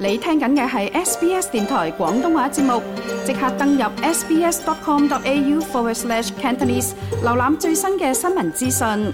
你聽緊嘅係 SBS 電台廣東話節目，即刻登入 sbs.com.au/Cantonese， 瀏覽最新嘅新聞資訊。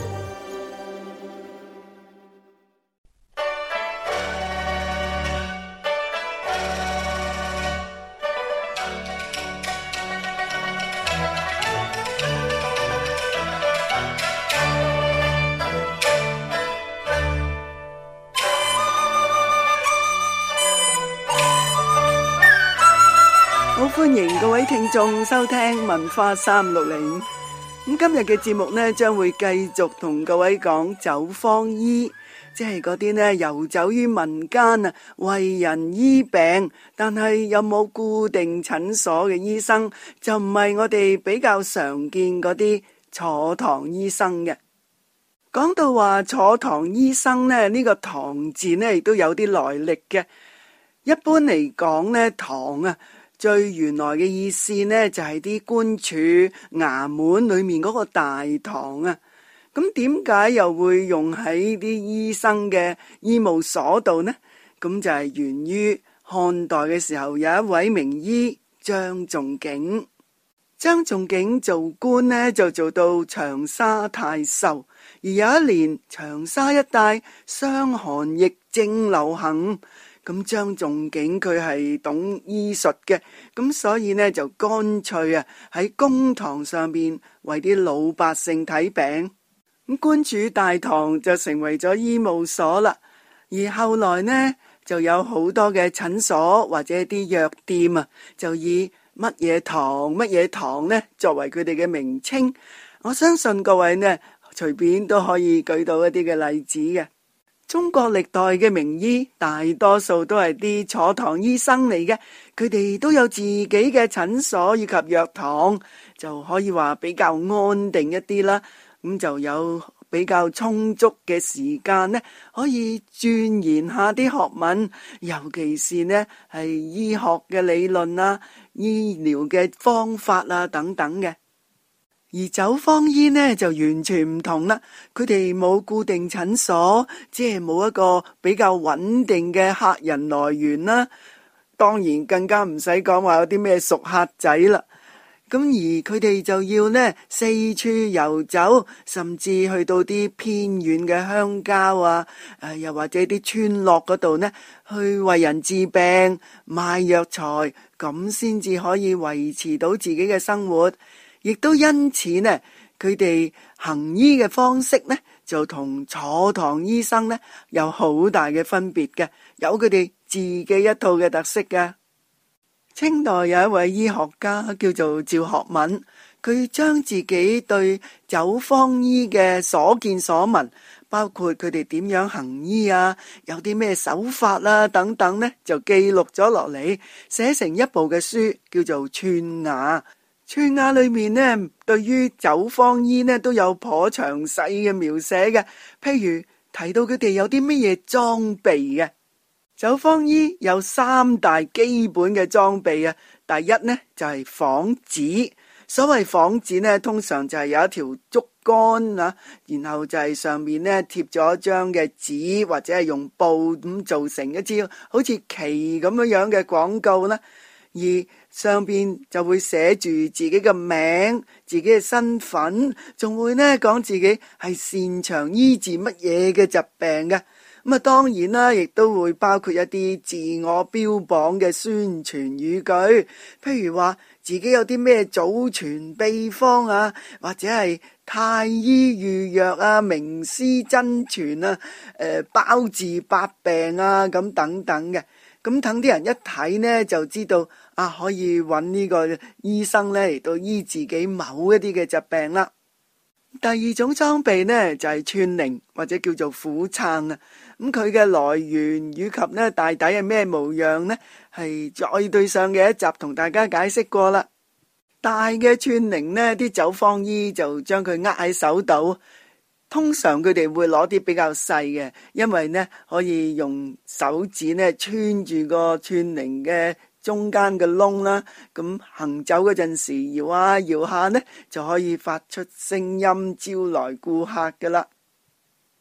好歡迎各位聽眾收聽文化360。咁今日嘅節目呢，將會繼續同各位講走方醫，即係嗰啲呢遊走於民間啊，為人醫病，但係有冇固定診所嘅醫生，就唔係我哋比較常見嗰啲坐堂醫生嘅。講到話坐堂醫生呢，呢個堂字呢亦都有啲來歷嘅。一般嚟講呢，堂啊，最原來嘅意思呢，就係啲官署衙門裏面嗰個大堂啊。咁點解又會用喺啲醫生嘅醫務所度呢？咁就係源於漢代嘅時候，有一位名醫張仲景。張仲景做官呢，就做到長沙太守，而有一年長沙一帶傷寒疫症流行。咁張仲景佢係懂醫術嘅，咁所以呢就乾脆啊喺公堂上邊為啲老百姓睇病。咁官署大堂就成為咗醫務所啦。而後來呢就有好多嘅診所或者啲藥店啊，就以乜嘢堂呢作為佢哋嘅名稱。我相信各位呢隨便都可以舉到一啲嘅例子嘅。中國歷代嘅名醫大多數都係啲坐堂醫生嚟嘅，佢哋都有自己嘅診所以及藥堂，就可以話比較安定一啲啦。咁就有比較充足嘅時間呢，可以鑽研下啲學問，尤其是呢係醫學嘅理論啊、醫療嘅方法啊等等嘅。而走方醫呢就完全唔同啦，佢哋冇固定診所，即係冇一個比較穩定嘅客人來源啦。當然更加唔使講話有啲咩熟客仔啦。咁而佢哋就要呢四處遊走，甚至去到啲偏遠嘅鄉郊啊，又或者啲村落嗰度呢，去為人治病賣藥材，咁先至可以維持到自己嘅生活。亦都因此呢，佢哋行醫嘅方式呢，就同坐堂醫生呢有好大嘅分別嘅，有佢哋自己一套嘅特色嘅。清代有一位醫學家叫做趙學敏，佢將自己對走方醫嘅所見所聞，包括佢哋點樣行醫啊，有啲咩手法啊等等呢，就記錄咗落嚟，寫成一部嘅書，叫做《串雅》。串雅裏面呢，對於走方醫呢都有頗詳細嘅描寫嘅，譬如提到佢哋有啲乜嘢裝備嘅。走方醫有3大基本嘅裝備啊。第一呢就係幌子，所謂幌子呢，通常就係有一條竹竿啊，然後就係上面呢貼咗一張嘅紙，或者係用布咁做成一支好似旗咁樣嘅廣告啦。而上邊就會寫住自己嘅名、自己嘅身份，仲會呢講自己係擅長醫治乜嘢嘅疾病嘅。咁啊，當然啦，亦都會包括一啲自我標榜嘅宣傳語句，譬如話自己有啲咩祖傳秘方啊，或者係太醫御藥啊、名師真傳啊、包治百病啊咁等等嘅。咁等啲人一睇呢，就知道啊，可以揾呢個醫生呢嚟到醫自己某一啲嘅疾病啦。第二種裝備呢，就係串鈴或者叫做虎撐啊。咁佢嘅來源以及呢大抵係咩模樣呢？係再對上嘅一集同大家解釋過啦。大嘅串鈴呢，啲走方醫就將佢握喺手度。通常佢哋會攞啲比較細嘅，因為呢可以用手指呢穿住個串鈴嘅中間嘅窿啦，咁行走嗰陣時搖下搖下呢，就可以發出聲音招來顧客噶啦。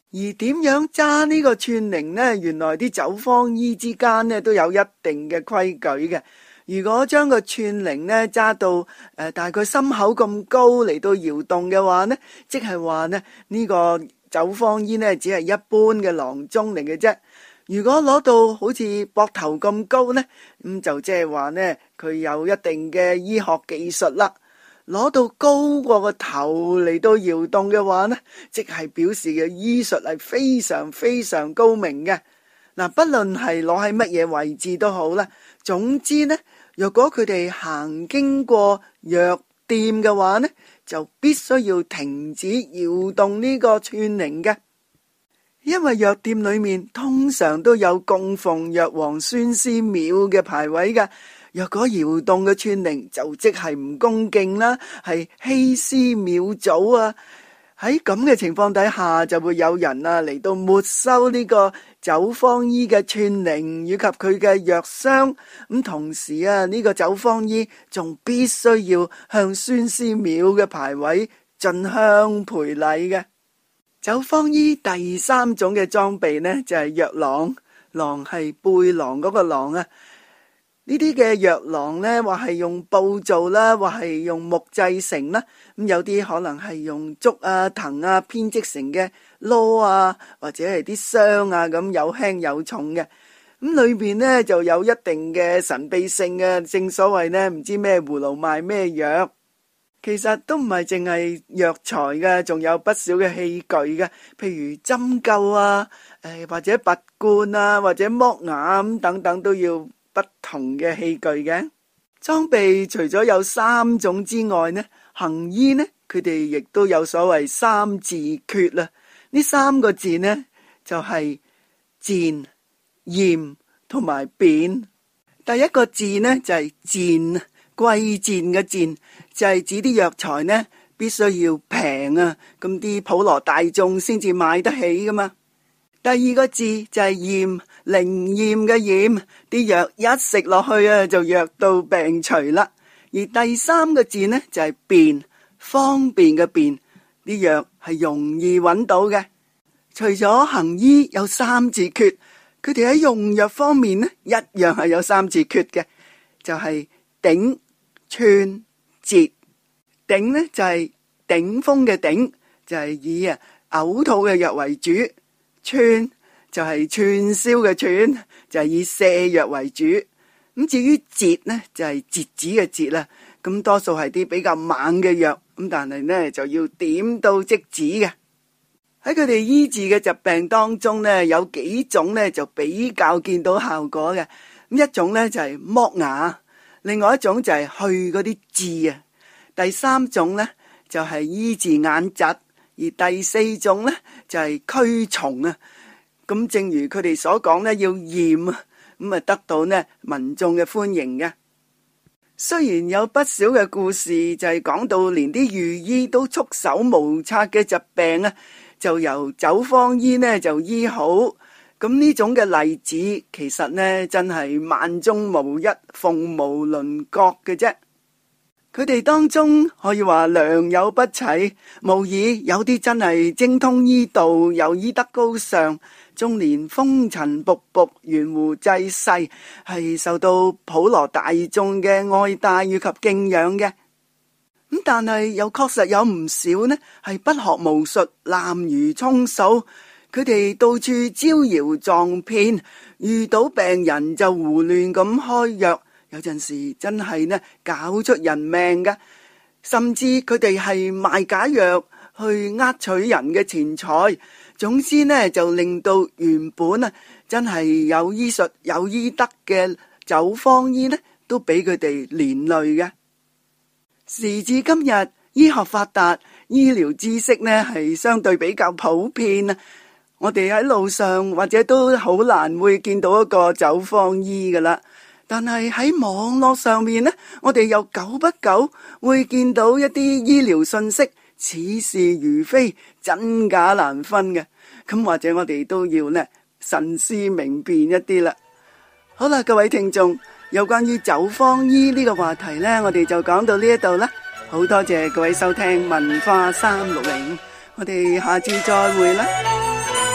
而點樣揸呢個串鈴呢？原來啲走方醫之間呢都有一定嘅規矩嘅。如果將個串鈴呢揸到大概心口咁高嚟到搖動嘅話呢，即係話呢呢個走方醫呢只係一般嘅郎中嚟嘅啫。如果攞到好似膊頭咁高呢，咁就即係話呢佢有一定嘅醫學技術啦。攞到高過個頭嚟到搖動嘅話呢，即係表示嘅醫術係非常非常高明嘅。嗱，不論係攞喺乜嘢位置都好啦。總之呢，若果佢哋行經過藥店嘅話呢，就必須要停止搖動呢個串鈴嘅。因為藥店裏面通常都有供奉藥王孫思邈嘅牌位㗎。若果搖動嘅串鈴就即係唔恭敬啦，係欺師廟祖啊！喺咁嘅情況底下，就會有人嚟到沒收呢個走方醫嘅串鈴以及佢嘅藥箱。咁同時呢個走方醫仲必須要向孫思邈嘅牌位進香賠禮嘅。走方醫第三種嘅裝備呢，就係藥囊，囊係背囊嗰個囊啊。呢啲嘅藥囊呢，或係用布做啦，或係用木製成啦。咁有啲可能係用竹啊、藤啊編織成嘅籮啊，或者係啲箱啊，咁有輕有重嘅。咁裏邊呢就有一定嘅神秘性嘅，正所謂呢，唔知咩葫蘆賣咩藥。其實都唔係淨係藥材嘅，仲有不少嘅器具嘅，譬如針灸啊，或者拔罐啊，或者剝牙咁等等都要不同嘅器具嘅。裝備除咗有三種之外呢，行醫呢佢哋亦都有所謂三字訣啦。呢三個字呢就係薦、驗同埋貶。第一個字呢就係薦，貴賤嘅賤，就係指啲藥材呢必須要平啊，咁啲普羅大眾先至買得起噶嘛。第二個字就係驗，靈驗嘅驗，啲藥一食落去就藥到病除啦。而第三個字呢就係便，方便嘅便，啲藥係容易揾到嘅。除咗行醫有三字訣，佢哋喺用藥方面呢一樣係有三字訣嘅，就係頂、串、節。頂呢就係頂峰嘅頂，就係以嘔吐嘅藥為主；串就係串燒嘅串，就係以瀉藥為主。咁至於節呢就係截止嘅節啦，咁多數係啲比較猛嘅藥，咁但係呢就要點到即止嘅。喺佢哋醫治嘅疾病當中呢，有幾種呢就比較見到效果嘅。咁一種呢就係剝牙，另外一種就係去嗰啲痣啊。第三種呢就係醫治眼疾，而第四種呢就係驅蟲啊。咁正如佢哋所講呢，要驗啊，咁啊得到呢民眾嘅歡迎嘅。雖然有不少嘅故事就係講到連啲御醫都束手無策嘅疾病啊，就由走方醫呢就醫好。咁呢種嘅例子其實呢真係萬中無一，鳳毛麟角嘅啫。佢哋當中可以話良莠不齊，無疑有啲真係精通醫道，又醫德高尚，終年風塵僕僕，懸壺濟世，係受到普羅大眾嘅愛戴以及敬仰嘅。咁但係又確實有唔少呢係不學無術，濫竽充數，佢哋到處招搖撞騙，遇到病人就胡亂咁開藥。有陣時真係呢搞出人命㗎，甚至佢哋係賣假藥去呃取人嘅錢財。總之呢就令到原本真係有醫術有醫德嘅走方醫呢都俾佢哋連累嘅。時至今日，醫學發達，醫療知識呢係相對比較普遍啊。我哋喺路上或者都好難會見到一個走方醫噶啦。但係喺網絡上面呢，我哋又久不久會見到一啲醫療信息，似是如非，真假難分嘅。咁或者我哋都要呢慎思明辨一啲啦。好啦，各位聽眾，有關於走方醫呢個話題呢，我哋就講到呢一度啦。好多謝各位收聽文化360，我哋下次再會啦。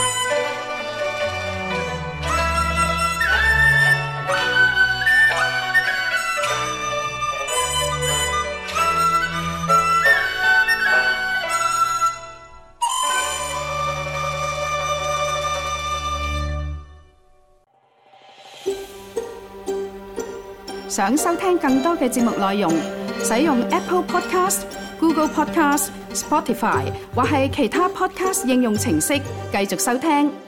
想收聽更多嘅節目內容，使用 Apple Podcast、Google Podcast、Spotify 或係其他 Podcast 應用程式繼續收聽。